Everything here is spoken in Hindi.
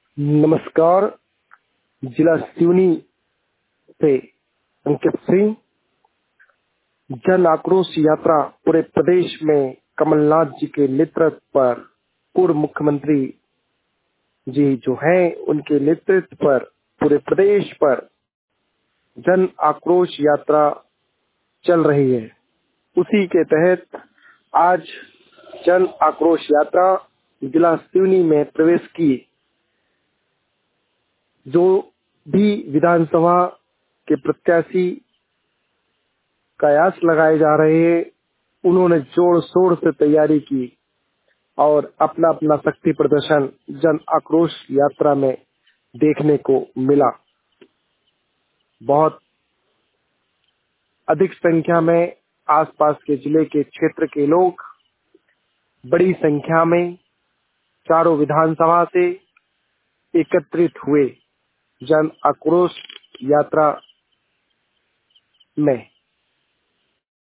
नमस्कार। जिला सिवनी से अंकित सिंह। जन आक्रोश यात्रा पूरे प्रदेश में कमलनाथ जी के नेतृत्व पर, पूर्व मुख्यमंत्री जी जो हैं उनके नेतृत्व पर पूरे प्रदेश पर जन आक्रोश यात्रा चल रही है। उसी के तहत आज जन आक्रोश यात्रा जिला सिवनी में प्रवेश की। जो भी विधानसभा के प्रत्याशी कयास लगाए जा रहे हैं, उन्होंने जोर शोर से तैयारी की और अपना अपना शक्ति प्रदर्शन जन आक्रोश यात्रा में देखने को मिला। बहुत अधिक संख्या में आसपास के जिले के क्षेत्र के लोग बड़ी संख्या में चारों विधानसभा से एकत्रित हुए जन आक्रोश यात्रा में।